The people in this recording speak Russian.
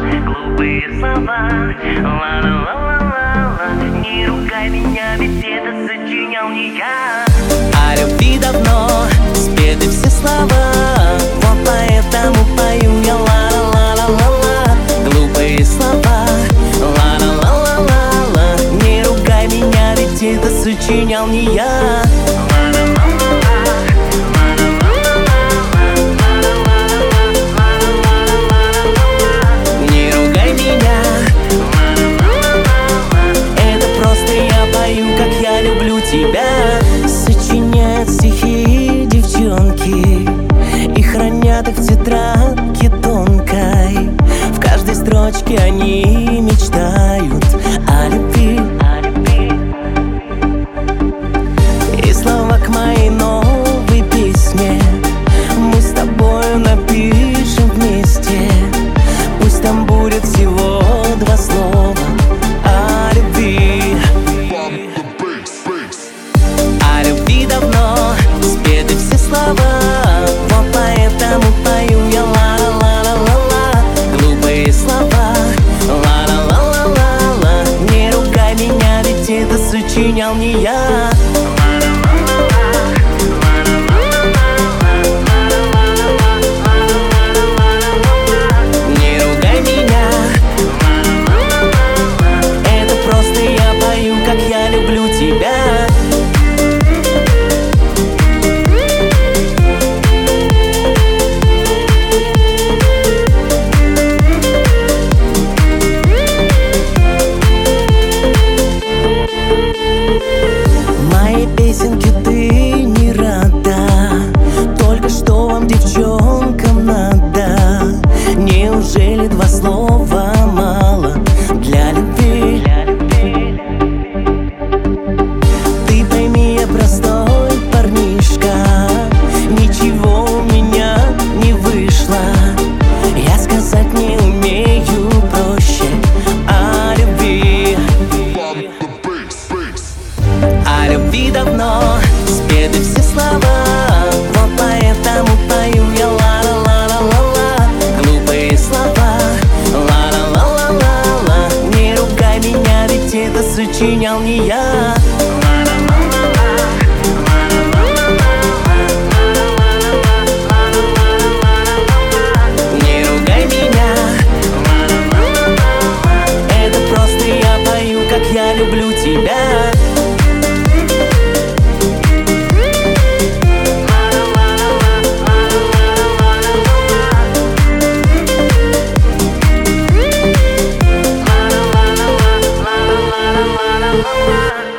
глупые слова. Ла-ла-ла-ла-ла-ла. Не ругай меня, ведь это сочинял не я. О любви давно спеты все слова, вот поэтому пою я ла-ла-ла-ла-ла-ла. Глупые слова, ла-ла-ла-ла-ла-ла. Не ругай меня, ведь это сочинял не я. Не ругай меня, это просто я пою, как я люблю тебя. Сочиняют стихи девчонки и хранят их в тетрадке тонкой. В каждой строчке они мечтают о любви. И слова к моей новой песне мы с тобою напишем вместе. Пусть там будет всего два слова о любви. О любви давно спеты все слова, вот поэтому пою я ла-ла-ла-ла-ла-ла. Глупые слова, ла-ла-ла-ла-ла-ла. Не ругай меня, ведь это сочинял не я. Не ругай меня, это просто я пою, как я люблю тебя. Моей песенке ты не рада, только что вам, девчонкам, надо. Неужели два слова мало для любви? Ты пойми, я простой парнишка, ничего у меня не вышло. Я сказать не умею проще о любви. О любви давно спеты все слова, вот поэтому пою я ла-ла-ла-ла-ла-ла. Глупые слова, ла-ла-ла-ла-ла-ла. Не ругай меня, ведь это сочинял не я. Не ругай меня, это просто я пою, как я люблю тебя. La la la la la la la.